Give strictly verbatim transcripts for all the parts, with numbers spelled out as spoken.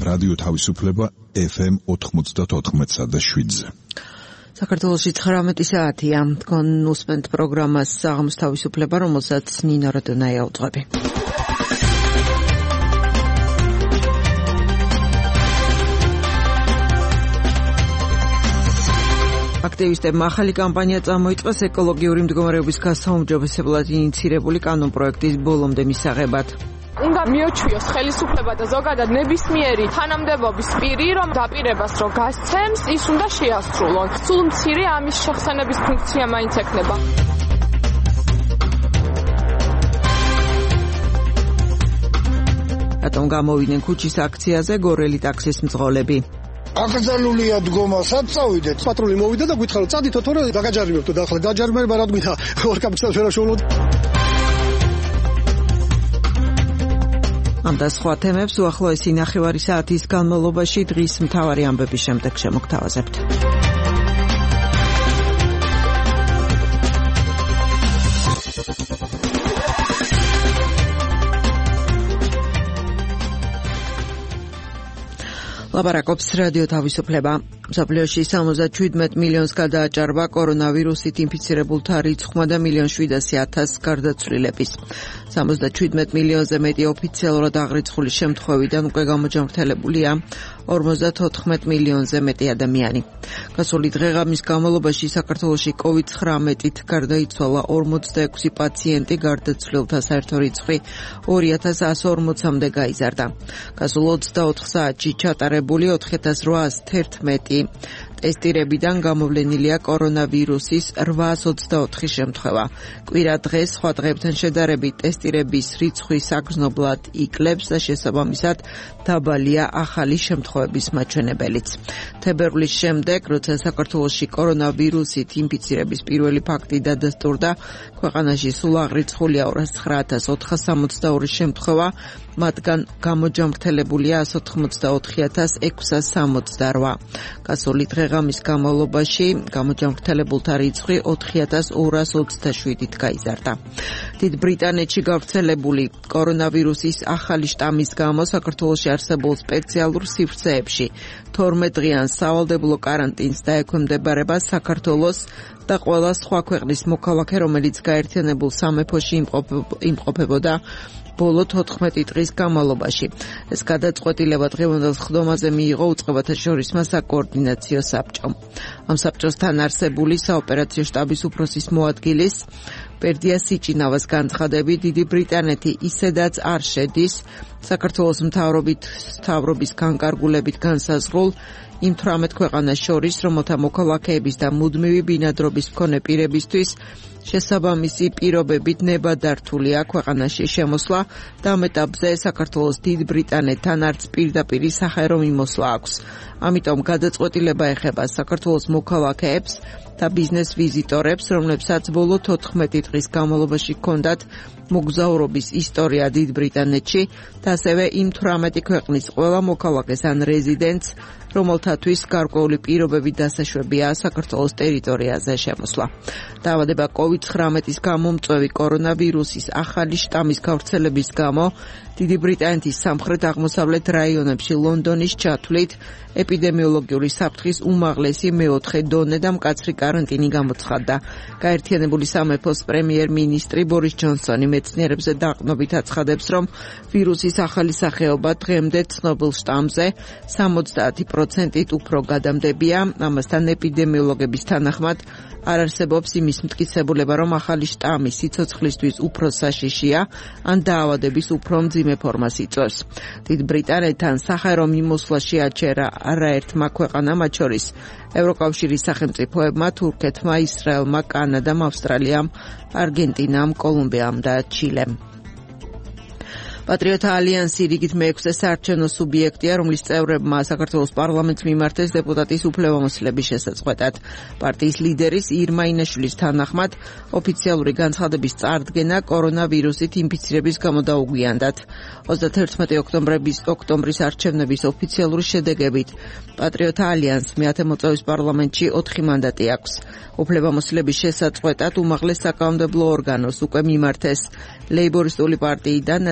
რადიო თავისუფლება ეფ ემ ოთხმოცდაოთხ და შვიდზე. საქართველოში ცხრამეტი საათია. თქვენ უსმენთ პროგრამას საღამოს თავისუფლება, რომელსაც ნინო როდონაია უძღვები. აქტივისტებმა ახალი კამპანია წამოიწყეს ეკოლოგიური მდგომარეობის გასაუმჯობესებლად ინიცირებული კანონპროექტის ბოლომდე მისაღებად. უნდა მიოჩვიოს ხელისუფლება და ზოგადად ნებისმიერი თანამდებობის პირი, რომ დაპირებას რო გასცემს, ის უნდა შეასრულონ. სულ მცირე ამის შეხსენების ფუნქცია მაინც ექნება. რატომ გამოვიდნენ ქუჩის აქციაზე გორელი ტაქსის მძღოლები? აკრძალულია დგომა, სად წავიდეთ? პატრული მოვიდა და გითხარო, წადითო თორე დაგაჯარიმებთო და ახლა დაჯარიმება რა გვითა? ორ კაპიტალს ვერაშოულობ. ამ და სხვა თემებს უახლოესი ნახევარი საათის განმავლობაში დღის მთავარი ამბების შემდეგ შემოგთავაზებთ. ლაპარაკობს რადიო თავისუფლება. მსოფლიოში სამოცდაშვიდმეტ მილიონს გადააჭარბა კორონავირუსით ინფიცირებულთა რიცხვმა და მილიონ შვიდასი ათასს გარდაცვლილების. სამოცდაშვიდმეტ მილიონზე მეტი ოფიციალურად აღრიცხული შემთხვევიდან უკვე გამოჯანმრთელებულია ორმოცდათოთხმეტ მილიონზე მეტი ადამიანი. გასული დღეღამის განმავლობაში საქართველოში კოვიდ ცხრამეტით გარდაიცვალა ორმოცდაექვსი პაციენტი, გარდაცვლილთა საერთო რიცხვი ორი ათას εκατს ორმოცამდე გაიზარდა. გასულ ოცდაოთხ საათში ჩატარებული ოთხი ათას რვაასი თერთმეტი ტესტირებიდან გამოვლენილია კორონავირუსის რვაას ოცდაოთხი შემთხვევა. კვირა დღეს სხვა დღეებთან შედარებით ტესტირების რიცხვი საგრძნობლად იკლებს და შესაბამისად დაბალია ახალი შემთხვევების მაჩვენებელიც. თებერვლის შემდეგ, როცა საქართველოში კორონავირუსით ინფიცირების პირველი ფაქტი დადასტურდა, ქვეყანაში სულ აღრიცხულია ორას ცხრა ათას ოთხას სამოცდაორი შემთხვევა, მათგან გამოჯანმრთელებულია ას ოთხმოცდაოთხი ათას ექვსას სამოცდარვა. გასული დღეღამის განმავლობაში გამოჯანმრთელებულთა რიცხვი ოთხი ათას ორას ოცდაშვიდით გაიზარდა. დიდ ბრიტანეთში გავრცელებული კორონავირუსის ახალი შტამის გამო საქართველოში არსებულ სპეციალურ სივრცეებში თორმეტ დღიან სავალდებულო კარანტინს დაექვემდებარება საქართველოს და ყველა სხვა ქვეყნის მოქალაქე, რომელიც გაერთიანებულ სამეფოში იმყოფებოდა ბოლო თოთხმეტი დღის განმავლობაში. ეს გადაწყვეტილება დღევანდელ ხდომაზე მიიღო უწყებათა შორისმა საკოორდინაციო საბჭომ. ამ საბჭოსთან არსებული საოპერაციო შტაბის უფროსის მოადგილის პერდია სიჭინავას განცხადებით, დიდი ბრიტანეთი ისედაც არ შედის საქართველოს მთავრობით მთავრობის განკარგულებით განსაზღვრულ იმ თვრამეტ ქვეყანას შორის, რომელთა მოქალაქეების და მუდმივი ბინადრობის მქონე პირებისთვის შესაბამისი პირობებით ნებადართულია ქვეყანაში შემოსვლა და ამ ეტაპზე საქართველოს დიდ ბრიტანეთთან არც პირდაპირი საჰაერო მიმოსვლა აქვს. ამიტომ გადაწყვეტილება ეხება საქართველოს მოქალაქეებს და ბიზნეს ვიზიტორებს, რომლებსაც ბოლო თოთხმეტი დღის განმავლობაში ჰქონდათ მოგზაურობის ისტორია დიდ ბრიტანეთში და ასევე იმ თვრამეტი ქვეყნის ყველა მოქალაქეს ან რეზიდენტს, რომელთათვის გარკვეული პირობებით დასაშვებია საქართველოს ტერიტორიაზე შემოსვლა. დაავადება კოვიდ ცხრამეტის გამომწვევი კორონავირუსის ახალი შტამის გავრცელების გამო დიდი ბრიტანეთის სამხრეთ-აღმოსავლეთ რაიონებში ლონდონის ჩათვლით ეპიდემიოლოგიური საფრთხის უმაღლესი მეოთხე დონე და მკაცრი კარანტინი გამოცხადდა. გაერთიანებული სამეფოს პრემიერ-მინისტრი ბორის ჯონსონი მეცნიერებზე დაყრდნობით აცხადებს, რომ ვირუსის ახალი სახეობა დღემდე ცნობილ შტამზე სამოცდაათი პროცენტით უფრო გადამდებია. ამასთან ეპიდემიოლოგების თანახმად არ არსებობს იმის მტკიცებულება, რომ ახალი შტამი სიცოცხლისთვის უფრო საშიშია ან დაავადების უფრო მძიმე ფორმას იწვევს. დიდ ბრიტანეთთან საჰაერო მიმოსვლა შეაჩერა არაერთმა ქვეყანამ, მათ შორის ევროკავშირის სახელმწიფოებმა, თურქეთმა, ისრაელმა, კანადამ, ავსტრალიამ, არგენტინამ, კოლუმბიამ და ჩილემ. პატრიოტთა ალიანსი რიგით მეექვსე საარჩევნო სუბიექტია, რომლის წევრებმა საქართველოს პარლამენტს მიმართეს დეპუტატის უფლებამოსილების შესაწყვეტად. პარტიის ლიდერის ირმა ინაშვილის თანახმად, ოფიციალური განცხადების წარდგენა კორონავირუსით ინფიცირების გამო დაუგვიანდათ. ოცდათერთმეტი ოქტომბრის არჩევნების ოფიციალური შედეგებით პატრიოტთა ალიანსს მეათე მოწვევის პარლამენტში ოთხი მანდატი აქვს. უფლებამოსილების შესაწყვეტად უმაღლეს საკანონმდებლო ორგანოს უკვე მიმართეს ლეიბორისტული პარტიიდან ნაციონალური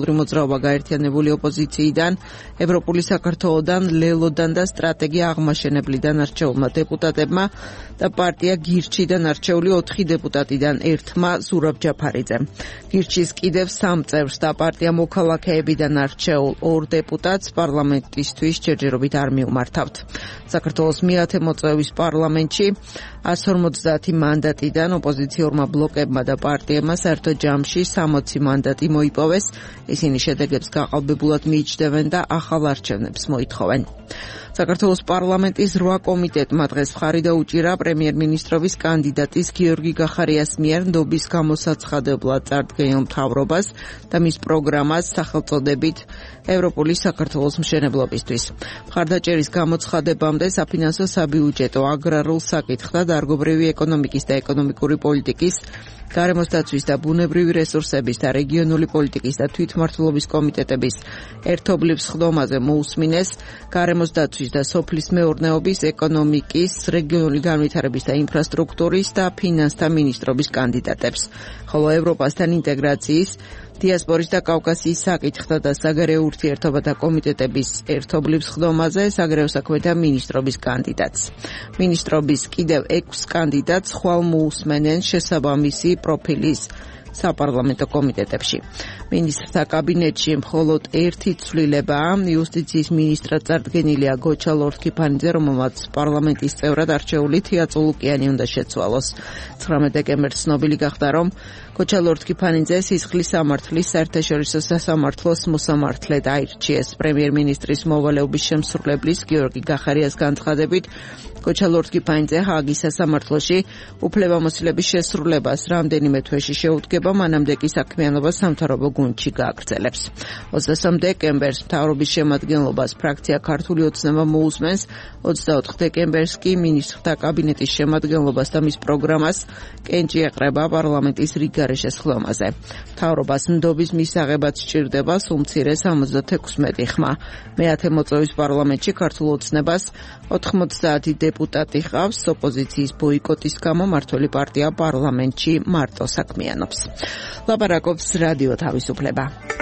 მრავალწლიური მოძრაობა გაერთიანებული ოპოზიციიდან, ევროპული საქართველოდან, ლელოდან და სტრატეგია აღმაშენებლიდან არჩეულმა დეპუტატებმა და პარტია გირჩიდან არჩეული ოთხი დეპუტატიდან ერთმა ზურაბ ჯაფარიძემ. გირჩის კიდევ სამ წევრს და პარტია მოქალაქეებიდან არჩეულ ორ დეპუტატს პარლამენტისთვის ჯერჯერობით არ მიუმართავთ. საქართველოს მეათე მოწვევის პარლამენტში ას ორმოცდაათი მანდატიდან ოპოზიციურმა ბლოკებმა და პარტიებმა საერთო ჯამში სამოცი მანდატი მოიპოვეს. ისინი შედეგებს გაყალბებულად მიიჩნევენ და ახალ არჩევნებს მოითხოვენ. საქართველოს პარლამენტის რვა კომიტეტმა დღეს მხარი დაუჭირა პრემიერ-მინისტრობის კანდიდატის გიორგი გახარიას მიერ ნდობის გამოსაცხადებლად წარდგენილ მთავრობას და მის პროგრამას სახელწოდებით ევროპული საქართველოს მშენებლობისთვის. მხარდაჭერის გამოცხადებამდე საფინანსო, საბიუჯეტო, აგრარულ საკითხთა, დარგობრივი ეკონომიკის და ეკონომიკური პოლიტიკის, გარემოს დაცვის და ბუნებრივი რესურსების და რეგიონული პოლიტიკის და თვითმმართველობის კომიტეტების ერთობლივ სხდომაზე მოусმინეს გარემოს დაცვის და სოფლის მეურნეობის, ეკონომიკის, რეგიონული განვითარების და ინფრასტრუქტურის და ფინანსთა მინისტრობის კანდიდატებს, ხოლო ევროპასთან ინტეგრაციის, დიასპორის და კავკასიის საკითხთა და საგარეო ურთიერთობათა კომიტეტების ერთობლივ სხდომაზე საგარეო საქმეთა მინისტრობის კანდიდატს. მინისტრობის კიდევ ექვს კანდიდატს ხვალ მოусმენენ შესაბამისი პროფილის საპარლამენტო კომიტეტებში. მინისტრთა კაბინეტში მხოლოდ ერთი ცვლილებაა. იუსტიციის მინისტრად წარდგენილია გოჩა ლორთქიფანიძე, რომელმაც პარლამენტის წევრად არჩეული თია წულუკიანი უნდა შეცვალოს. ცხრამეტ დეკემბერს ცნობილი გახდა, რომ გოჩა ლორთქიფანიძე სისხლის სამართლის საერთაშორისო სასამართლოს მოსამართლედ აირჩიეს. პრემიერ-მინისტრის მოვალეობის შემსრულებლის გიორგი გახარიას განცხადებით, გოჩა ლორთქიფანიძე ჰააგის სასამართლოში უფლებამოსილების შესრულებას რამდენიმე თვეში შეუდგება, მანამდე კი საქმიანობას სამთავრობო გუნდში გააგრძელებს. ოცდასამ დეკემბერს მთავრობის შემადგენლობას ფრაქცია ქართული ოცნება მოусმენს, ოცდაოთხ დეკემბერს კი მინისტრთა კაბინეტის შემადგენლობას და მის პროგრამას კენჭი ეყრება პარლამენტის რიგგარეშე სხდომაზე. მთავრობას ნდობის მისაღებად სჭირდება სულ მცირე სამოცდათექვსმეტი ხმა. მეათე მოწვევის პარლამენტში ქართულ ოცნებას ოთხმოცდაათი დეპუტატი ყავს. ოპოზიციის ბოიკოტის გამო მმართველი პარტია პარლამენტში მარტო საქმიანობს. ლაპარაკობს რადიო თავისუფლება.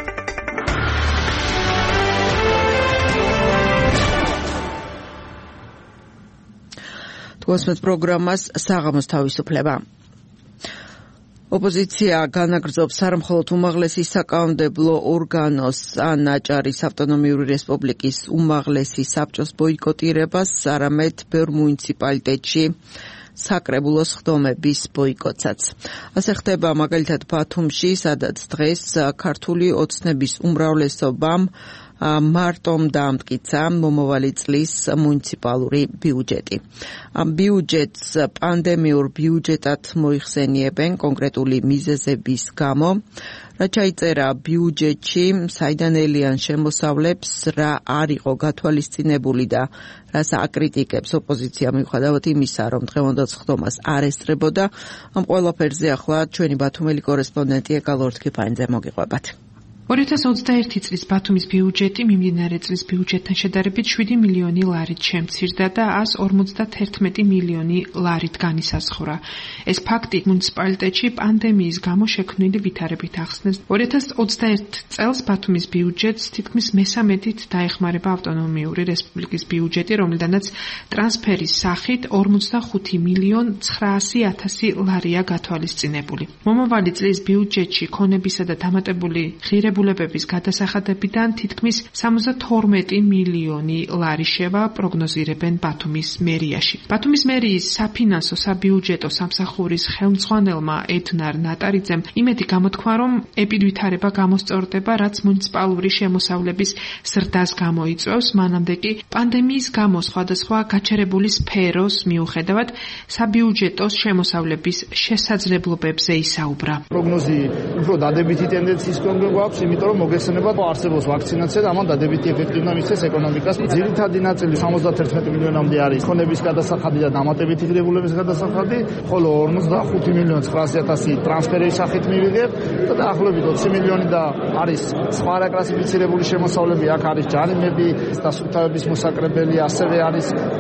თვალსმეთ პროგრამას საღამოს თავისუფლება. ოპოზიცია განაგრძობს არ მხოლოდ უმაღლესი საკანონმდებლო ორგანოს ან აჭარის ავტონომიური რესპუბლიკის უმაღლესი საბჭოს ბოიკოტირებას, არამედ ბევრ მუნიციპალიტეტში საკრებულო სხდომების ბოიკოტსაც. ასე ხდება მაგალითად ბათუმში, სადაც დღეს ქართული ოცნების უმრავლესობამ მარტომ დაამტკიცა მომავალი წლის მუნიციპალური ბიუჯეტი. ამ ბიუჯეტს პანდემიურ ბიუჯეტად მოიხსენიებენ კონკრეტული მიზეზების გამო. რა ჩაიწერა ბიუჯეტში, საიდან ელიან შემოსავლებს, რა არ იყო გათვალისწინებული და რას აკრიტიკებს ოპოზიცია მიუხედავად იმისა, რომ დღევანდელ სხდომას არ ესწრებოდა. ამ ყველაფერზე ახლა ჩვენი ბათუმელი კორესპონდენტი ეკა ლორთქიფანიძე მოგიყვებათ. ორი ათას ოცდაერთი წლის ბათუმის ბიუჯეტი მიმდინარე წლის ბიუჯეტთან შედარებით შვიდი მილიონი ლარით შემცირდა და ას ორმოცდათერთმეტი მილიონი ლარით განისაზღვრა. ეს ფაქტი მუნიციპალიტეტში პანდემიის გამო შექმნილი ვითარებით ახსნეს. ორი ათას ოცდაერთი წელს ბათუმის ბიუჯეტს თითქმის მესამედით დაეხმარება ავტონომიური რესპუბლიკის ბიუჯეტი, რომლიდანაც ტრანსფერის სახით ორმოცდახუთი მილიონ ცხრაასი ათასი ლარია გათვალისწინებული. მომავალი წლის ბიუჯეტში ქონებისა და დამატებული ღირებულებების გადასახადებიდან თითქმის სამოცდათორმეტი მილიონი ლარი შევა, პროგნოზირებენ ბათუმის მერიაში. ბათუმის მერიის საფინანსო საბიუჯეტო სამსახურის ხელმძღვანელმა ედნარ ნატარიძემ იმედი გამოთქვა, რომ ეპიდვითარება გამოსწორდება, რაც მუნიციპალური შემოსავლების ზრდას გამოიწვევს, მანამდე კი პანდემიის გამო სხვადასხვა გაჩერებული სფეროს მიუხედავად საბიუჯეტოს შემოსავლების შესაძლებლობებზე ისაუბრა. პროგნოზი უფრო დადებითი ტენდენციის გვაქვს, იმიტომ რომ მოგეხსენება არსებობს ვაქცინაცია და ამან დადებითი ეფექტი უნდა მისცეს ეკონომიკას. ძირითადი ნაწილი სამოცდათერთმეტი მილიონამდე არის ქონების გადასახადი და დამატებითი ღირებულების გადასახადი, ხოლო ორმოცდახუთი მილიონ ცხრაასი ათასი ტრანსფერის სახით მივიღებ და დაახლოებით ოცი მილიონი და არის სხვა რაკლასიფიცირებული შემოსავლები, აქ არის ჯარიმები და სუფთავების მოსაკრებელი, ასევე არის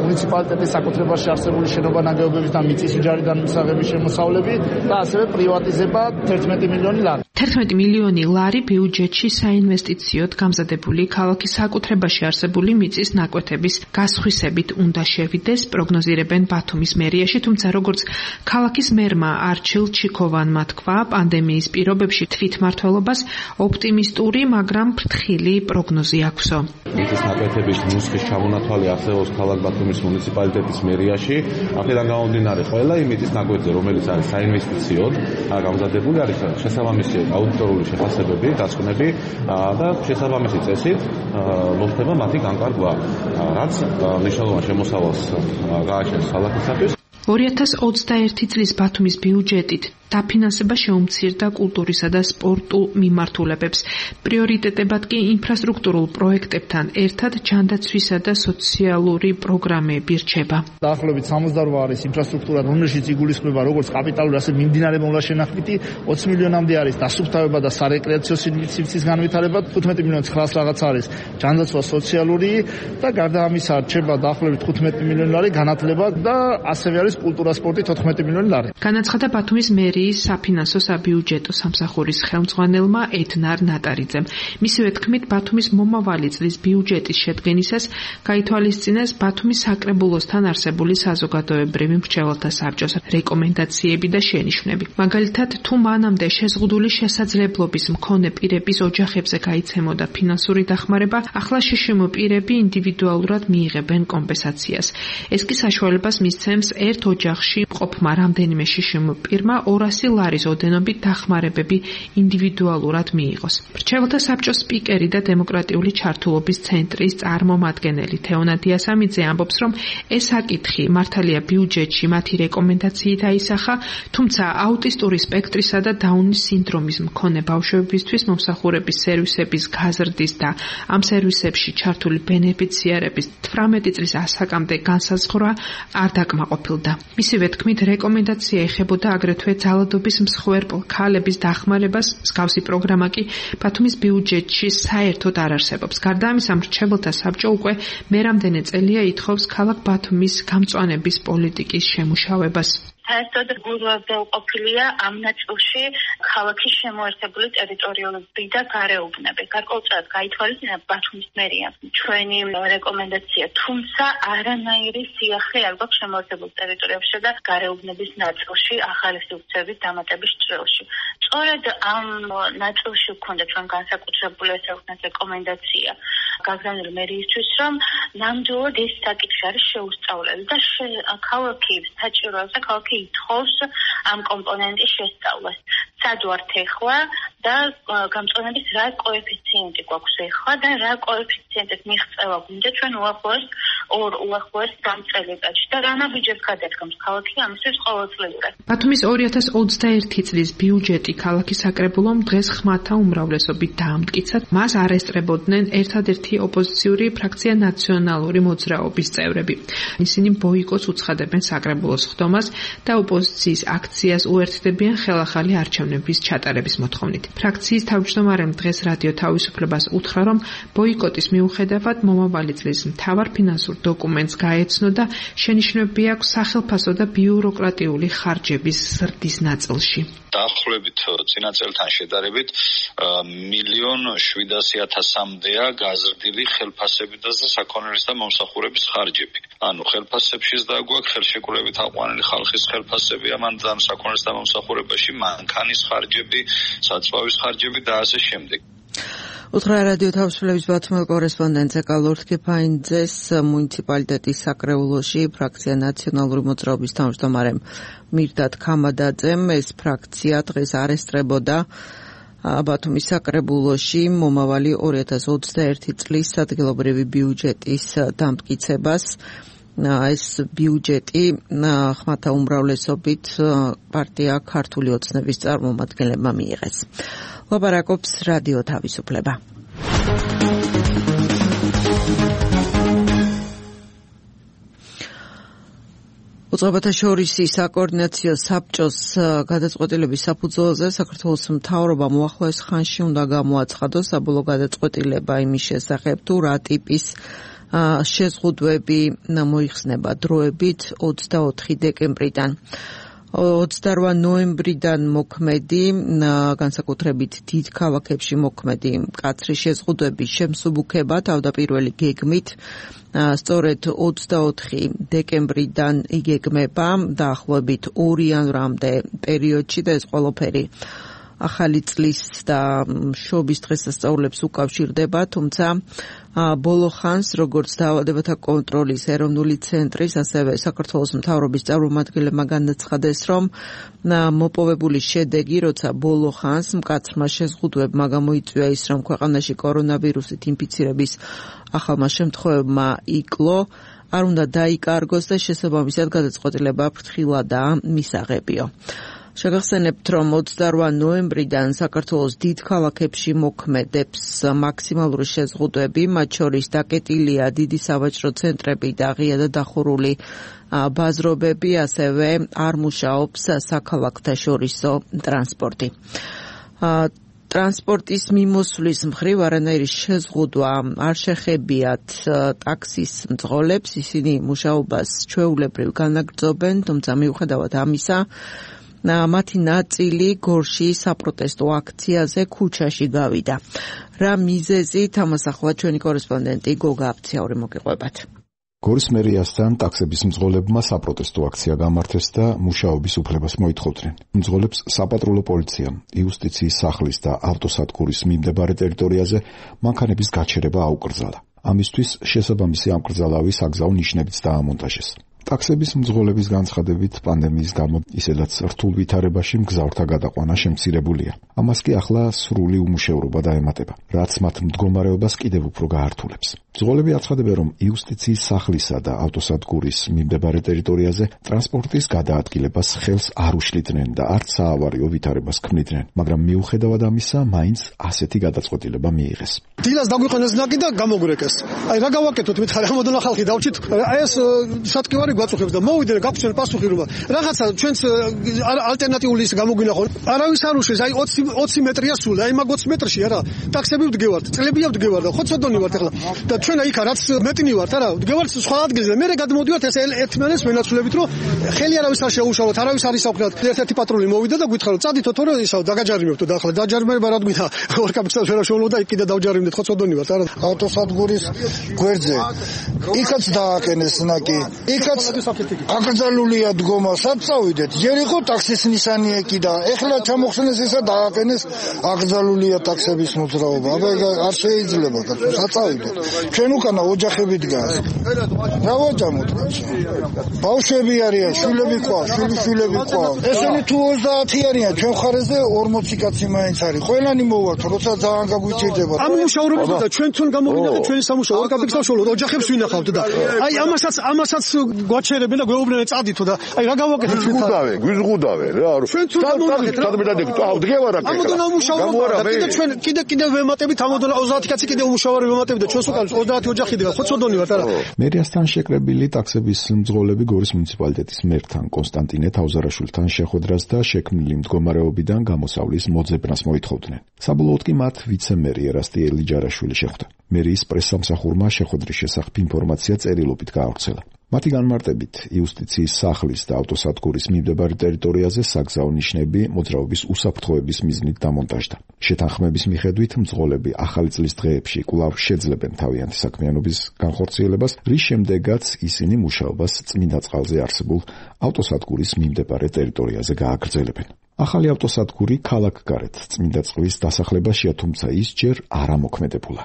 მუნიციპალიტეტის საკუთრებაში არსებული შენობა-ნაგებობების და მიწისიჯარიდან მისაღების შემოსავლები და ასევე პრივატიზება თერთმეტი მილიონი ლარი. თერთმეტი მილიონი ლარი ბიუჯეტში საინვესტიციოდ გამზადებული ქალაქის საკუთრებაში არსებული მიწის ნაკვეთების გასხვისებით უნდა შევიდეს, პროგნოზირებენ ბათუმის მერიაში, თუმცა როგორც ქალაქის მერმა არჩილ ჩიქოვანმა თქვა, პანდემიის პირობებში თვითმმართველობას ოპტიმისტური, მაგრამ ფრთხილი პროგნოზი აქვსო. მიწის ნაკვეთების ნუსხის ჩამონათვალი არსებობს ქალაქ ბათუმის მუნიციპალიტეტის მერიაში. აქედან გამომდინარე, ყველა იმ მიწის ნაკვეთზე, რომელიც არის საინვესტიციოდ გამზადებული, არის შესაბამისი აუდიტორული შეფასებები, დასკვნები და შესაბამისი წესით მოხდება მათი განკარგვა, რაც მნიშვნელოვან შემოსავალს გააჩენს ქალაქისათვის. ორი ათას ოცდაერთი წლის ბათუმის ბიუჯეტით დაფინანსება შეუმცირდა კულტურისა და სპორტულ მიმართულებებს. პრიორიტეტებად კი ინფრასტრუქტურულ პროექტებთან ერთად ჯანდაცვისა და სოციალური პროგრამები რჩება. დაახლოებით სამოცდაორი არის ინფრასტრუქტურა, რომელშიც იგულისხმება როგორც კაპიტალური, ასე მიმდინარე მომლას შენახვითი ოცი მილიონამდე არის დასუფთავება და სარეკრეაციო სივრცის განვითარება, თხუთმეტი მილიონი ცხრაას რაღაც არის ჯანდაცვა სოციალური და გარდა ამისა რჩება დაახლოებით თხუთმეტი მილიონი ლარი განათლება და ასევე არის კულტურა, სპორტი თოთხმეტი მილიონი ლარი. განაცხადა ბათუმის მერი საფინანსო საბიუჯეტო სამსახურის ხელმძღვანელმა ედნარ ნატარიძემ. მისივე თქმით, ბათუმის მომავალი წლის ბიუჯეტის შედგენისას გაითვალისწინეს ბათუმის საკრებულოსთან არსებული საზოგადოებრივი მრჩეველთა საბჭოს რეკომენდაციები და შენიშვნები. მაგალითად, თუ მანამდე შეზღუდული შესაძლებლობის მქონე პირების ოჯახებზე გაიცემოდა ფინანსური დახმარება, ახლა შშმ პირები ინდივიდუალურად მიიღებენ კომპენსაციას. ეს კი საშუალებას მისცემს ერთ ოჯახში მყოფმა რამდენიმე შშმ პირმა ორასი ლარის ოდენობით დახმარებები ინდივიდუალურად მიიღოს. მრჩეველთა საბჭოს სპიკერი და დემოკრატიული ჩართულობის ცენტრის წარმომადგენელი თეონა დიასამიძე ამბობს, რომ ეს საკითხი მართალია ბიუჯეტში მათი რეკომენდაციით აისახა, თუმცა აუტისტური სპექტრისა და დაუნის სინდრომის მქონე ბავშვებისთვის მომსახურების სერვისების გაზრდის და ამ სერვისებში ჩართული ბენეფიციარების თვრამეტი წლის ასაკამდე განსაზღვრა არ დაკმაყოფილდა. მისივე თქმით, რეკომენდაცია ეხებოდა აგრეთვე ძალადობის მსხვერპლ ქალების დახმარებას. მსგავსი პროგრამა კი ბათუმის ბიუჯეტში საერთოდ არ არსებობს. გარდა ამისა, მრჩეველთა საბჭო უკვე მერამდენე წელია ითხოვს ქალაქ ბათუმის გამწვანების პოლიტიკის შემუშავებას. საერთოდ გულვებელყოფილია ამ ნაწილში ქალაქის შემოერთებული ტერიტორიები და გარეუბნები. გარკვეულწილად გაითვალისწინა ბათუმის მერია ჩვენი რეკომენდაცია, თუმცა არანაირი სიახლე არ გვაქვს შემოერთებულ ტერიტორიებში და გარეუბნების ნაწილში ახალი სივრცეების დამატების ჭრილში. სწორედ ამ ნაწილში გვქონდა ჩვენ განსაკუთრებული ესე ვთქვათ რეკომენდაცია გაგზავნილი მერიისთვის, რომ ნამდვილად ეს საკითხი არის შეუსწავლელი და ქალაქი საჭიროა და ქალაქი ითხოვს ამ კომპონენტის შესწავლას. სად ვართ ეხლა და გამწვანების რა კოეფიციენტი გვაქვს ეხლა და რა კოეფიციენტით მიღწევა გვინდა ჩვენ უახლოეს ორ უახლოეს სამ წელიწადში და რა ნაბიჯებს გადადგამს ქალაქი ამისთვის ყოველწლიურად. ბათუმის ორი ათას ოცდაერთი წლის ბიუჯეტი ქალაქის საკრებულომ დღეს ხმათა უმრავლესობით დაამტკიცა. მას არ ესწრებოდნენ ერთადერთი ოპოზიციური ფრაქცია ნაციონალური მოძრაობის წევრები. ისინი ბოიკოტს უცხადებენ საკრებულოს ხდომას და ოპოზიციის აქციას უერთდებიან ხელახალი არჩევნების ჩატარების მოთხოვნით. ფრაქციის თავმჯდომარემ დღეს რადიო თავისუფლებას უთხრა, რომ ბოიკოტის მიუხედავად მომავალი წლის მთავარ ფინანსურ დოკუმენტს გაეცნო და შენიშვნები აქვს სახელფასო და ბიუროკრატიული ხარჯების ზრდის ნაწილში. დაახლოებით წინა წელთან შედარებით მილიონ შვიდასი ათასამდეა გაზრდილი ხელფასები და საქონლის და მომსახურების ხარჯები. ანუ ხელფასებშიც და გვაქვს ხელშეკრულებით აყვანილი ხალხის ხელფასები, ამან ძამ საქონლის და მომსახურებაში მანქანის ხარჯები, საწვავის ხარჯები და ასე შემდეგ. უთხრა რადიო თავისუფლების ბათუმელ კორესპონდენტზე კალორთქეფაინძეს მუნიციპალიტეტის საკრებულოში ფრაქცია ნაციონალური მოძრაობის თავმჯდომარემ მირდად ქამადაძემ. ეს ფრაქცია დღეს არ ესწრებოდა ბათუმის საკრებულოში მომავალი ორი ათას ოცდაერთი წლის ადგილობრივი ბიუჯეტის დამტკიცებას. ეს ბიუჯეტი ხმათა უმრავლესობით პარტია ქართული ოცნების წარმომადგენლებმა მიიღეს. ლაპარაკობს რადიო თავისუფლება. უწყებათა შორის საკოორდინაციო საბჭოს გადაწყვეტილების საფუძველზე საქართველოს მთავრობამ უახლოეს ხანში უნდა გამოაცხადოს საბოლოო გადაწყვეტილება იმის შესახებ, თუ რა ტიპის შეზღუდვები მოიხსნება დროებით ოცდაოთხი დეკემბრიდან. ოცდაორ ნოემბრიდან მოქმედი, განსაკუთრებით დიდ ქალაქებში მოქმედი მკაცრი შეზღუდვების შემსუბუქება თავდაპირველი გეგმით სწორედ ოცდაოთხი დეკემბრიდან იგეგმება დაახლოებით ორ იანვრამდე პერიოდში და ეს ყველაფერი ახალი წლის და შობის დღესასწაულებს უკავშირდება, თუმცა ბოლო ხანს, როგორც დაავადებათა კონტროლის ეროვნული ცენტრის, ასევე საქართველოს მთავრობის წარმომადგენლებმა განაცხადეს, რომ მოპოვებული შედეგი, როცა ბოლო ხანს მკაცრმა შეზღუდვებმა გამოიწვია ის, რომ ქვეყანაში კორონავირუსით ინფიცირების ახალმა შემთხვევებმა იკლო, არ უნდა დაიკარგოს და შესაბამისად გადაწყვეტილება ფრთხილადაა მისაღებიო. შეგახსენებთ, რომ ოცდაორ ნოემბრიდან საქართველოს დიდ ქალაქებში მოქმედებს მაქსიმალური შეზღუდვები, მათ შორის დაკეტილია დიდი სავაჭრო ცენტრები და ღია და დახურული ბაზრობები, ასევე არ მუშაობს საქალაქთაშორისო ტრანსპორტი. ტრანსპორტის მიმოსვლის მხრივ არანაირი შეზღუდვა არ შეხებიათ ტაქსის მძღოლებს, ისინი მუშაობას ჩვეულებრივ განაგრძობენ, თუმცა მიუხედავად ამისა, მათი ნაწილი გორში საპროტესტო აქციაზე ქუჩაში გავიდა. რა მიზეზით, ამას ახლა ჩვენი კორესპონდენტი გოგა აფციური მოგიყვებათ. გორის მერიასთან ტაქსების მძღოლებმა საპროტესტო აქცია გამართეს და მუშაობის უფლებას მოითხოვდნენ. მძღოლებს საპატრულო პოლიცია, იუსტიციის სახლის და ავტოსადგურის მიმდებარე ტერიტორიაზე მანქანების გაჩერება აუკრძალა. ამისთვის შესაბამისი ამკრძალავი საგზაო ნიშნებიც დაამონტაჟეს. ტაქსების მძღოლების განცხადებით პანდემიის გამო ისედაც რთულ ვითარებაში მგზავრთა გადაყვანა შემცირებულია. ამას კი ახლა სრული უმუშევრობა დაემატება, რაც მათ მდგომარეობას კიდევ უფრო გაართულებს. მძღოლები აცხადებენ, რომ იუსტიციის სახლისა და ავტოსადგურის მიმდებარე ტერიტორიაზე ტრანსპორტის გადაადგილებას ხელს არ უშლიდნენ და არც საავარიო ვითარებას ქმნიდნენ, მაგრამ მიუხედავად ამისა, მაინც ასეთი გადაწყვეტილება მიიღეს. დილას დაგვიყენეს ნაკი და გამოგვრეკეს. აი რა გავაკეთოთ, მითხარი ამოდონა ხალხი დავჭით. აი ეს სატკივარი გვაწუხებს და მოვიდეთ გაგვცენ პასუხი რომ რაღაცა ჩვენს ალტერნატიული ის გამოგვინახონ. არავის არ უშვეს, აი ოცი მეტრია სულ, აი მაგ ოცი მეტრში არა. ტაქსები ვდგევართ, წლებია ვდგევარ და ხოცოდონი ვართ ახლა. და ჩვენ აი რაც მეტნი ვართ, არა, ვდგევართ სხვა ადგილზე. მე გადმოვიდივართ ეს ერთმანეს მენაცვლებით, რომ ხელი არავის არ შეუშალოთ, არავის არ ისაუბროთ. ერთ-ერთი პატრული მოვიდა და გითხარო, წადითო თორე ისავ დაგაჯარიმებთ და ახლა დაჯარიმება რა გვითა. ორ კაპიტალს ვერ შეულო და იქ კიდე დავჯარიმდეთ, ხოცოდონი ვართ, არა. ავტოსადგურის გვერდზე იქაც დააკენეს ნაკი. იქაც აკრძალულია დგომა, სად წავიდეთ? ჯერ იყო ტაქსის ნისანი ეკი და ეხლა ჩამოხსნეს ისა დააკენეს აკრძალულია ტაქსების მოძრაობა. აბა არ შეიძლება კაცო, სად წავიდეთ? ჩვენ უკანა ოჯახები დგას. რა ვაჭამოთ კაცო? ბავშვები არიან, შვილები ყვა, შვილიშვილები ყვა. ესენი თუ ოცდაათი არიან, ჩვენ ხარეზე ორმოცი კაცი მაინც არის. ყველანი მოვართ, როცა ძალიან გაგვიჭირდება. ამ მუშაობთ და ჩვენ თვითონ გამოვიდეთ ჩვენი სამუშაო ორ კაპიტალს შევულოთ, ოჯახებს ვინახავთ და აი ამასაც ამასაც გვაჩერებენ და გვეუბნებენ წადითო და აი რა გავაკეთეთ ჩვენ? გვიზღუდავე, გვიზღუდავე რა. ჩვენ თუ გამოვიდეთ რა გადმედადეთ, აუ დგევარ აქ. ამოდონა მუშაობა და კიდე ჩვენ კიდე კიდე ვემატებით ამოდონა ოცდაათი კაცი კიდე მუშაობარი ვემატებით და ჩვენს უკან ოცდაათი ოჯახი დგა, ხოცოდონი ვართ არა. მერიასთან შეკრებილი ტაქსების მძღოლები გორის მუნიციპალიტეტის მერთან კონსტანტინე თავზარაშვილთან შეხვედრას და შექმნილი მდგომარეობიდან გამოსავლის მოძებნას მოითხოვდნენ. საბოლოოდ კი მათ ვიცე-მერი ერასტი ელიჯარაშვილი შეხვდა. მერიის პრესსამსახურმა შეხვედრის შესახებ ინფორმაცია წერილობით გაავრცელა. მათი განმარტებით, იუსტიციის სახლის და ავტოსადგურის მიმდებარე ტერიტორიაზე საგზაო ნიშნები მოძრაობის უსაფრთხოების მიზნით დამონტაჟდა. შეთანხმების მიხედვით მძღოლები ახალი წლის დღეებში კვლავ შეძლებენ თავიანთი საქმიანობის განხორციელებას, რის შემდეგაც ისინი მუშაობას წმინდა წყალზე არსებულ ავტოსადგურის მიმდებარე ტერიტორიაზე გააგრძელებენ. ახალი ავტოსადგური ქალაქგარეთ წმინდა წყლის დასახლებაშია, თუმცა ის ჯერ არ ამოქმედებულა.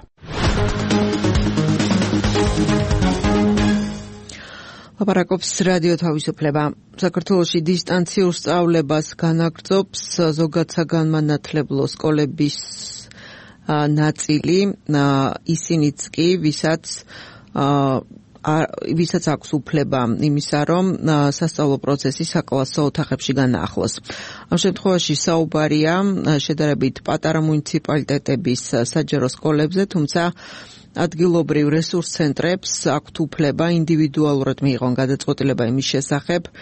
ლაპარაკობს რადიო თავისუფლება. საქართველოში დისტანციურ სწავლებას განაგრძობს ზოგად საგანმანათლებლო სკოლების ნაწილი, ისინიც კი, ვისაც ვისაც აქვს უფლება იმისა, რომ სასწავლო პროცესი საკლასო ოთახებში განაახლოს. ამ შემთხვევაში საუბარია შედარებით პატარა მუნიციპალიტეტების საჯარო სკოლებზე, თუმცა ადგილობრივ რესურს ცენტრებს აქვთ უფლება ინდივიდუალურად მიიღონ გადაწყვეტილება იმის შესახებ,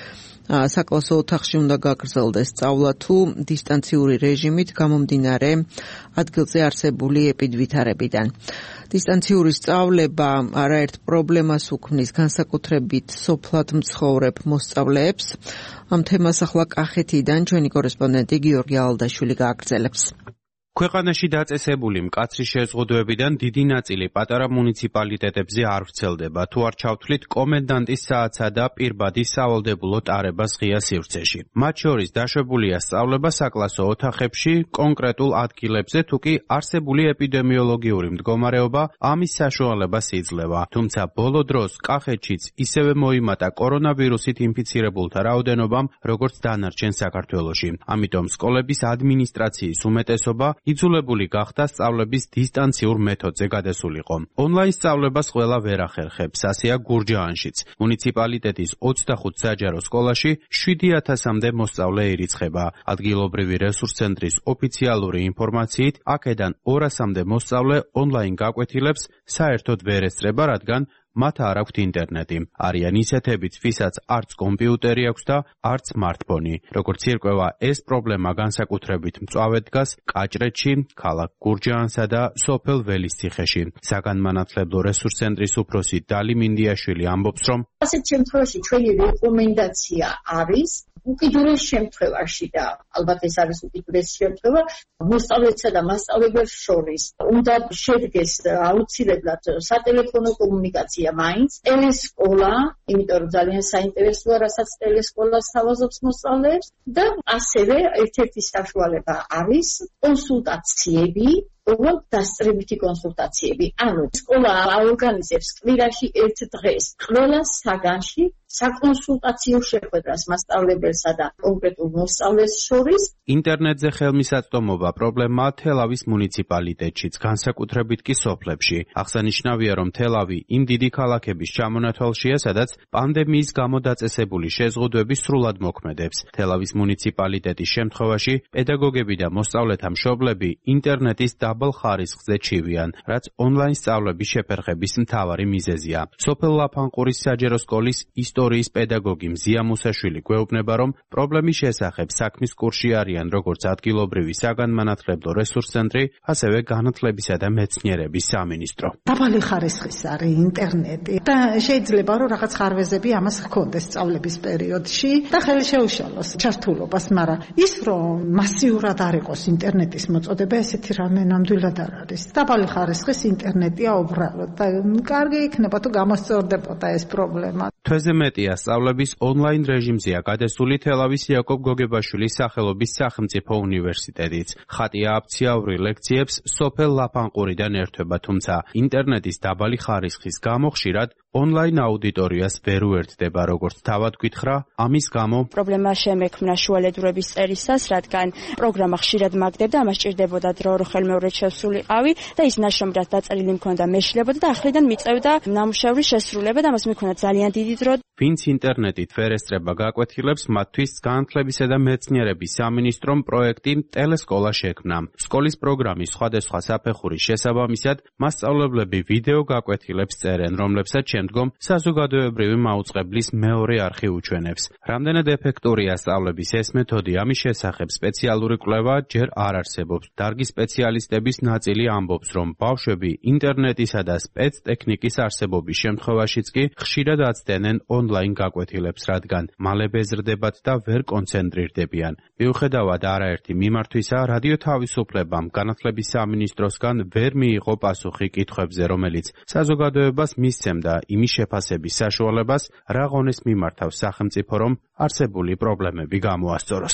საკლასო ოთახში უნდა გაგრძელდეს სწავლა თუ დისტანციური რეჟიმით გამომდინარე ადგილზე არსებული ეპიდვითარებიდან. დისტანციური სწავლება არაერთ პრობლემას უქმნის განსაკუთრებით სოფლად მცხოვრებ მოსწავლეებს. ამ თემას ახლა კახეთიდან ჩვენი კორესპონდენტი გიორგი ალდაშვილი გააგრძელებს. ქვეყანაში დაწესებული მკაცრი შეზღუდვებიდან დიდი ნაწილი პატარა მუნიციპალიტეტებზე არ ვრცელდება, თუ არ ჩავთვლით კომენდანტის საათსა და პირბადი სავალდებულო ტარებას ღია სივრცეში. მათ შორის დაშვებულია სწავლება საკლასო ოთახებში, კონკრეტულ ადგილებზე, თუ კი არსებული ეპიდემიოლოგიური მდგომარეობა ამის საშუალებას იძლევა. თუმცა ბოლო დროს კახეთშიც ისევე მოიმატა კორონავირუსით ინფიცირებულთა რაოდენობამ, როგორც დანარჩენ საქართველოში. ამიტომ სკოლების ადმინისტრაციის უმეტესობა იძულებული გახდა სწავლების დისტანციურ მეთოდზე გადასულიყო. ონლაინ სწავლებას ყველა ვერ ახერხებს, ასეა გურჯაანშიც. მუნიციპალიტეტის ოცდახუთ საჯარო სკოლაში შვიდი ათასამდე მოსწავლე ირიცხება. ადგილობრივი რესურს ცენტრის ოფიციალური ინფორმაციით, აქედან ორასამდე მოსწავლე ონლაინ გაკვეთილებს საერთოდ ვერ ესწრება, რადგან მათ არ აქვთ ინტერნეტი. არიან ისეთებიც, ვისაც არც კომპიუტერი აქვს და არც სმარტფონი. როგორც ირკვევა, ეს პრობლემა განსაკუთრებით მწვავედ დგას კაჭრეთში, ქალაქ გურჯაანსა და სოფელ ველისციხეში. საგანმანათლებლო რესურს ცენტრის უფროსი დალი მინდიაშვილი ამბობს, რომ ასეთ შემთხვევაში ჩვენი რეკომენდაცია არის უკიდურეს შემთხვევაში და ალბათ ეს არის უკიდურეს შემთხვევა მოსწავლეთა და მასწავლებელს შორის უნდა შედგეს აუცილებლად სატელეფონო კომუნიკაცია მაინც ტელესკოლა, იმიტომ რომ ძალიან საინტერესოა რასაც ტელესკოლა სთავაზობს მოსწავლეებს და ასევე ერთ-ერთი საშუალება არის კონსულტაციები, უბრალოდ დასწრებითი კონსულტაციები. ანუ სკოლა აორგანიზებს კვირაში ერთ დღეს ყველა საგანში საკონსულტაციო შეხვედრას მასწავლებელსა და კონკრეტულ მოსწავლეს შორის. ინტერნეტზე ხელმისაწვდომობა პრობლემაა თელავის მუნიციპალიტეტშიც, განსაკუთრებით კი სოფლებში. აღსანიშნავია, რომ თელავი იმ დიდი ქალაქების ჩამონათვალშია, სადაც პანდემიის გამო დაწესებული შეზღუდვები სრულად მოქმედებს. თელავის მუნიციპალიტეტის შემთხვევაში პედაგოგები და მოსწავლეთა მშობლები ინტერნეტის დაბალ ხარისხზე ჩივიან, რაც ონლაინ სწავლების შეფერხების მთავარი მიზეზია. სოფელ ლაფანყურის საჯარო სკოლის ისტორიის პედაგოგი მზია მუსაშვილი გვეუბნება, რომ პრობლემის შესახებ საქმის კურსში არიან როგორც ადგილობრივი საგანმანათლებლო რესურს ცენტრი, ასევე განათლებისა და მეცნიერების სამინისტრო. დაბალი ხარისხის არის ინტერნეტი და შეიძლება რომ რაღაც ხარვეზები ამას ჰქონდეს სწავლების პერიოდში და ხელი შეუშალოს ჩართულობას, მაგრამ ის რომ მასიურად არ იყოს ინტერნეტის მოწოდება, ესეთი რამე ნამდვილად არ არის. დაბალი ხარისხის ინტერნეტია უბრალოდ და კარგი იქნება თუ გამოსწორდებოდა ეს პრობლემა. თვეზე მეტია სწავლების ონლაინ რეჟიმზეა გადასული თელავის იაკობ გოგებაშვილის სახელობის სახელმწიფო უნივერსიტეტიც. ხატია აფციაური ლექციებს სოფელ ლაფანყურიდან ერთვება, თუმცა ინტერნეტის დაბალი ხარისხის გამო ხშირად ონლაინ აუდიტორიას ვერ უერთდება, როგორც თავად გითხრა, ამის გამო პრობლემა შემექმნა შუალედურების წერისას, რადგან პროგრამა ხშირად მაგდებდა, ამას ჭირდებოდა დრო რო ხელმეორედ შესულიყავი და ის ნაშრომად დაწერილი მქონდა მეშლებოდა და ახლიდან მიწევდა ნამუშევრის შესრულება და ამას მქონდა ძალიან დიდი დრო. ვინც ინტერნეტით ვერ ესწრება გაკვეთილებს, მათთვის განათლებისა და მეცნიერების სამინისტრომ პროექტი ტელესკოლა შექმნა. სკოლის პროგრამის სხვადასხვა საფეხურის შესაბამისად მასწავლებლები ვიდეო გაკვეთილებს წერენ, რომლებსაც შემდგომ საზოგადოებრივი მაუწყებლის მეორე არხი უჩვენებს. რამდენად ეფექტურია სწავლების ეს მეთოდი, ამის შესახებ სპეციალური კვლევა ჯერ არ არსებობს. დარგის სპეციალისტების ნაწილი ამბობს, რომ ბავშვები ინტერნეტისა და სპეცტექნიკის არსებობის შემთხვევაშიც კი ხშირად აცდენენ ონლაინ გაკვეთილებს, რადგან მალე ბეზრდებათ და ვერ კონცენტრირდებიან. მიუხედავად არაერთი მიმართვისა, რადიო თავისუფლებამ განათლების სამინისტროსგან ვერ მიიღო პასუხი კითხვებზე, რომელიც საზოგადოებას მისცემდა იმის შეფასების საშუალებას, რა ღონეს მიმართავს სახელმწიფო, რომ არსებული პრობლემები გამოასწოროს.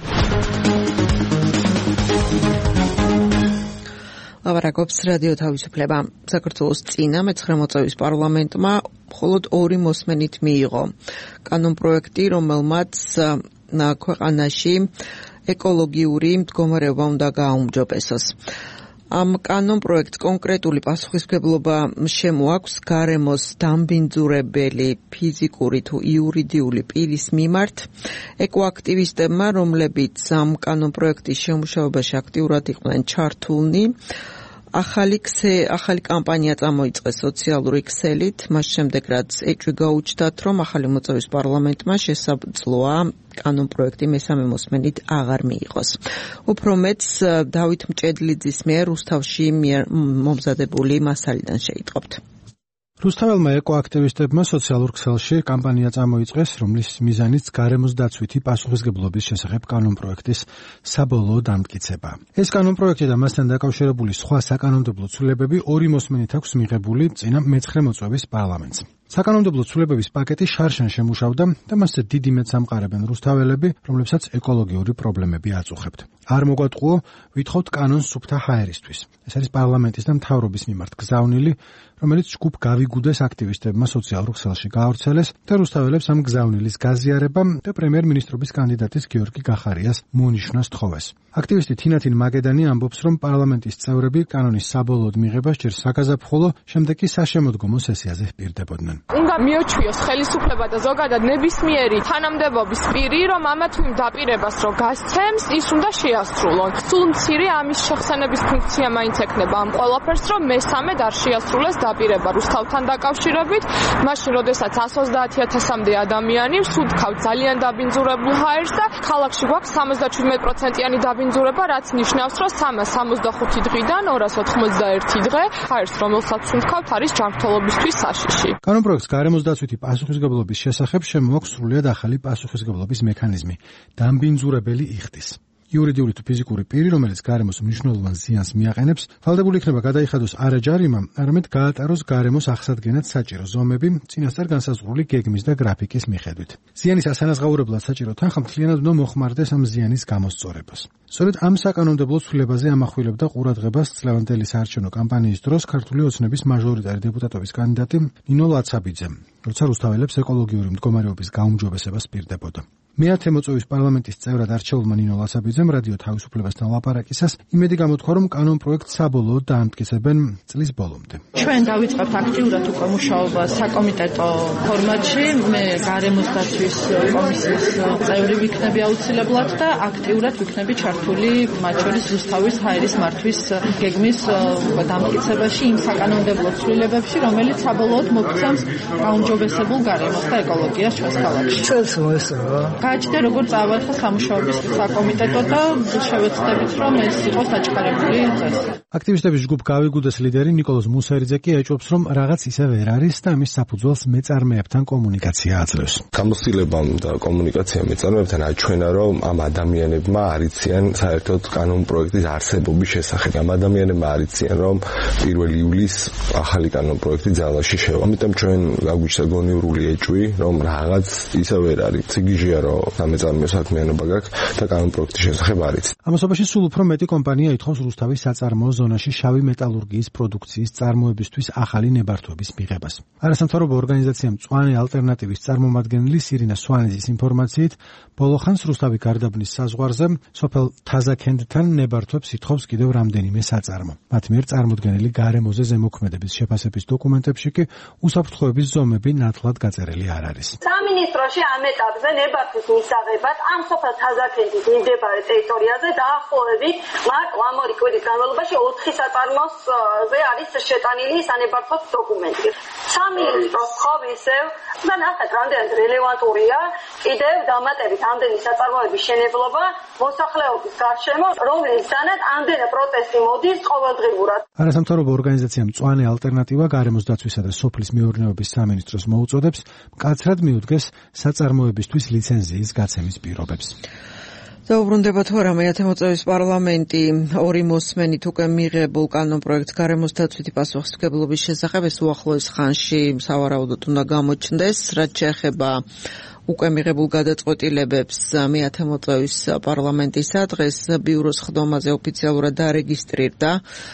ლაპარაკობს რადიო თავისუფლება. საქართველოს წინა მეცხრე მოწვევის პარლამენტმა მხოლოდ ორი მოსმენით მიიღო კანონპროექტი, რომელმაც ქვეყანაში ეკოლოგიური მდგომარეობა უნდა გააუმჯობესოს. ამ კანონპროექტს კონკრეტული პასუხისმგებლობა შემოაქვს გარემოს დამბინძურებელი ფიზიკური თუ იურიდიული პირის მიმართ ეკოაქტივისტებმა, რომლებიც ამ კანონპროექტის შემუშავებაში აქტიურად იყვნენ ჩართულნი. ახალი ქსე ახალი კამპანია წამოიწყეს სოციალური ქსელით, მას შემდეგ რაც ეჭვი გაუჩნდათ, რომ ახალი მოწვევის პარლამენტმა შესაძლოა კანონპროექტი მესამე მოსმენით აღარ მიიღოს. უფრო მეტს დავით მჭედლიძის მიერ რუსთავში მომზადებული მასალიდან შეიტყობთ. რუსთაველმა ეკოაქტივისტებმა სოციალურ ქსელში კამპანია წამოიწყეს, რომლის მიზანიც გარემოს დაცვითი პასუხისმგებლობის შესახებ კანონპროექტის საბოლოო დამტკიცება. ეს კანონპროექტი და მასთან დაკავშირებული სხვა საკანონმდებლო ცვლილებები ორი მოსმენით აქვს მიღებული წინა მეცხრე მოწვევის პარლამენტს. საკანონმდებლო ცვლილებების პაკეტი შარშან შემუშავდა და მასზე დიდი მეტს ამყარებენ რუსთაველები, რომლებსაც ეკოლოგიური პრობლემები აწუხებთ. არ მოგვატყუო, ვითხოვთ კანონს სუფთა ჰაერისთვის. ეს არის პარლამენტის და მთავრობის მიმართ გზავნილი, რომელიც ჯგუფ გავიგუდეს აქტივისტებმა სოციალურ ქსელში გაავრცელეს და რუსთაველებს ამ გზავნილის გაზიარება და პრემიერ-მინისტრობის კანდიდატის გიორგი გახარიას მონიშნას თხოვეს. აქტივისტი თინათინ მაგედანი ამბობს, რომ პარლამენტის წევრები კანონის საბოლოოდ მიღებას ჯერ საგაზაფხულო, შემდეგ კი საშემოდგომო სესიაზე პირდებოდნენ. უნდა მიოჩვიოს ხელისუფლება და ზოგადად ნებისმიერი თანამდებობის პირი, რომ ამა თუ იმ დაპირებას რო გასცემს, ის უნდა შეასრულონ. სულ მცირე ამის შეხსენების ფუნქცია მაინც ექნება ამ ყველაფერს, რომ მესამედ არ შეასრულეს დაპირება რუსთავთან დაკავშირებით, მაშინ როდესაც εκατს ოცდაათი ათასამდე ადამიანი ვსუდქავთ ძალიან დაბინძურებულ ჰაერს და ქალაქში გვაქვს სამოცდაჩვიდმეტი პროცენტიანი დაბინძურება, რაც ნიშნავს, რომ სამას სამოცდახუთი დღიდან ორას ოთხმოცდაერთი დღე ჰაერს, რომელსაც ვსუდქავთ, არის ჯანმრთელობისთვის საშიში. კანონპროექტს გარემოს დაცვითი პასუხისმგებლობის შესახებ შემოაქვს სრულიად ახალი პასუხისმგებლობის მექანიზმი, დამბინძურებელი იხდის. იურიდიული თუ ფიზიკური პირი, რომელიც გარემოს მნიშვნელოვან ზიანს მიაყენებს, ვალდებული იქნება გადაიხადოს არა ჯარიმა, არამედ გაატაროს გარემოს აღსადგენად საჭირო ზომები, წინასწარ განსაზღვრული გეგმის და გრაფიკის მიხედვით. ზიანის ასანაზღაურებლად საჭირო თანხა მთლიანად უნდა მოხმარდეს ამ ზიანის გამოსწორებას. სწორედ ამ საკანონმდებლო ცვლილებაზე ამახვილებდა ყურადღებას წლევანდელი საარჩევნო კამპანიის დროს ქართული ოცნების მაჟორიტარი დეპუტატობის კანდიდატი ნინო ლაცაბიძე, როცა რუსთაველებს ეკოლოგიური მდგომარეობის გაუმჯობესებას პირდებოდა. მეათე მოწვევის პარლამენტის წევრად არჩეულმა ნინო ლაცაბიძემ რადიო თავისუფლებასთან ლაპარაკისას იმედი გამოთქვა, რომ კანონპროექტს საბოლოოდ დაამტკიცებენ წლის ბოლომდე. ჩვენ დავიწყებთ აქტიურად უკვე მუშაობა საკომიტეტო ფორმატში, მე გარემოს დაცვის კომისიის წევრი ვიქნები აუცილებლად და აქტიურად ვიქნები ჩართული მათ შორის რუსთავის ჰაერის მართვის გეგმის დამტკიცებაში იმ საკანონმდებლო ცვლილებებში, რომელიც საბოლოოდ მოგცემს გაუმჯობესებულ გარემოს და ეკოლოგიას ჩვენს ქალაქში. ჩვენს მოესწრო გაჩნდა როგორც წავარხა სამუშაოების საკომიტეტო და შევეცდებით, რომ ეს იყოს დაჩქარებული წესი. აქტივისტების ჯგუფ გავიგუდეს ლიდერი ნიკოლოზ მუსერიძე კი ეჭვობს, რომ რაღაც ისე ვერ არის და ამის საფუძველს მეწარმეებთან კომუნიკაცია აძლევს. გამოცდილებამ და კომუნიკაციამ მეწარმეებთან აჩვენა, რომ ამ ადამიანებმა არიციან საერთოდ კანონპროექტის არსებობის შესახებ. ამ ადამიანებმა არიციან, რომ პირველი ივლისს ახალი კანონპროექტი ძალაში შევა. ამიტომ ჩვენ გაგვიჩნდა გონივრული ეჭვი, რომ რაღაც ისე ვერ არის. ციგიჟია რომ სამეწარმეო საქმიანობა გაქვს და კანონპროექტის შესახებ არის. ამასობაში სულ უფრო მეტი კომპანია ითხოვს რუსთავის საწარმოო ზონაში შავი მეტალურგიის პროდუქციის წარმოებისთვის ახალი ნებართვების მიღებას. არასამთავრობო ორგანიზაცია მწვანე ალტერნატივის წარმომადგენელი სირინა სვანიძის ინფორმაციით, ბოლოხანს რუსთავი გარდაბნის საზღვარზე სოფელ თაზაქენდთან ნებართვებს ითხოვს კიდევ რამდენიმე საწარმო. მათ მიერ წარმოდგენილი გარემოზე ზემოქმედების შეფასების დოკუმენტებში კი უსაფრთხოების ზომები ნათლად გაწერილი არ არის. სამინისტროში ამ ეტაპზე ნებართვის მისაღებად ამ სოფელ თაზაქენდის მდებარე ტერიტორიაზე დაახლოებით მარტო ამ ორი კვირის განმავლობაში ოთხი საწარმოზე არის შეტანილი სანებართვო დოკუმენტი. სამინისტროს ხოვისევ და ნახეთ რამდენად რელევანტურია კიდევ დამატებით ამდენი საწარმოების შენებლობა მოსახლეობის გარშემო, რომლისთანაც ამდენი პროტესტი მოდის ყოველდღიურად. არასამთავრობო ორგანიზაცია მწვანე ალტერნატივა გარემოს დაცვისა და სოფლის მეურნეობის სამინისტროს მოუწოდებს მკაცრად მიუდგეს საწარმოებისთვის ლიცენზიის გაცემის პირობებს. დაუბრუნდება თუ არა მეათე მოწვევის პარლამენტი ორი მოსმენით უკვე მიღებულ კანონპროექტს გარემოს დაცვითი პასუხისმგებლობის შესახებ ეს უახლოეს ხანში სავარაუდოდ უნდა გამოჩნდეს, რაც შეეხება უკვე მიღებულ გადაწყვეტილებებს მეათე მოწვევის პარლამენტისა დღეს ბიუროს ხდომაზე ოფიციალურად დარეგისტრირდა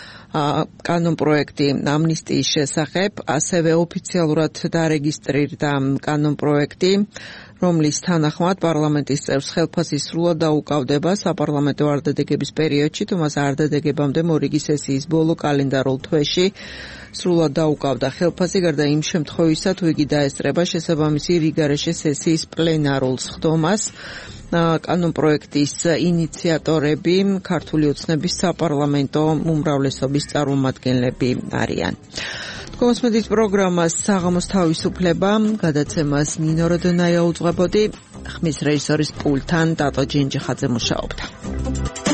კანონპროექტი ამნისტიის შესახებ, ასევე ოფიციალურად დარეგისტრირდა კანონპროექტი რომლის თანახმად პარლამენტის წევრს ხელფასი სრულად დაუკავდება საპარლამენტო არდადეგების პერიოდში, თუმცა არდადეგებამდე მორიგი სესიის ბოლო კალენდარულ თვეში სრულად დაუკავდა ხელფასი, გარდა იმ შემთხვევისა, თუ იგი დაესწრება შესაბამისი რიგარეშე სესიის პლენარულ სხდომას. კანონპროექტის ინიციატორები ქართული ოცნების საპარლამენტო უმრავლესობის წარმომადგენლები არიან. Დგომასმედის პროგრამას საღამოს თავისუფლება, გადაცემას ნინო როდონაია უძღვებოდი, ხმის რეჟისორის პულტთან ტატო ჯინჯიხაძე მუშაობდა.